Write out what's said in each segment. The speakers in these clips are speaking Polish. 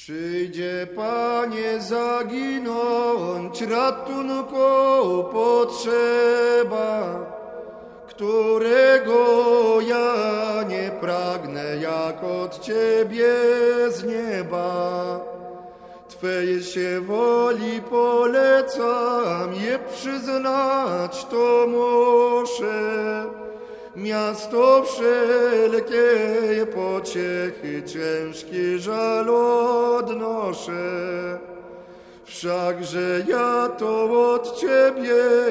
Przyjdzie, Panie, zaginąć, ratunku potrzeba, którego ja nie pragnę, jak od Ciebie z nieba. Twej się woli polecam, je przyznać to muszę. Miasto wszelkiej pociechy, ciężki żal odnoszę. Wszakże ja to od Ciebie,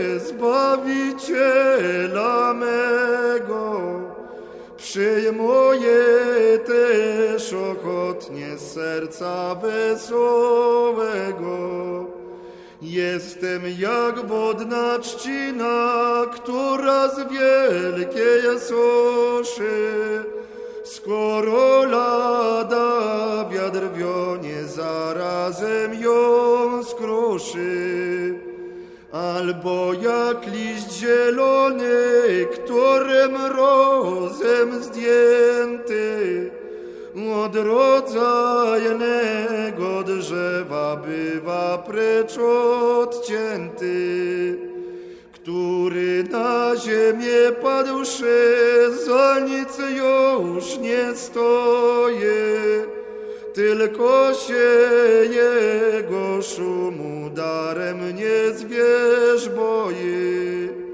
Zbawiciela mego, przyjmuję też ochotnie z serca wesołego. Jestem jak wodna trzcina, która z wielkiej suszy, skoro lada wiatr wionie, zarazem ją skruszy. Albo jak liść zielony, który mrozem zdjęty, od rodzajnego drzewa bywa precz odcięty, który na ziemię padłszy, za nic już nie stoje, tylko się jego szumu darem nie zwierzboi.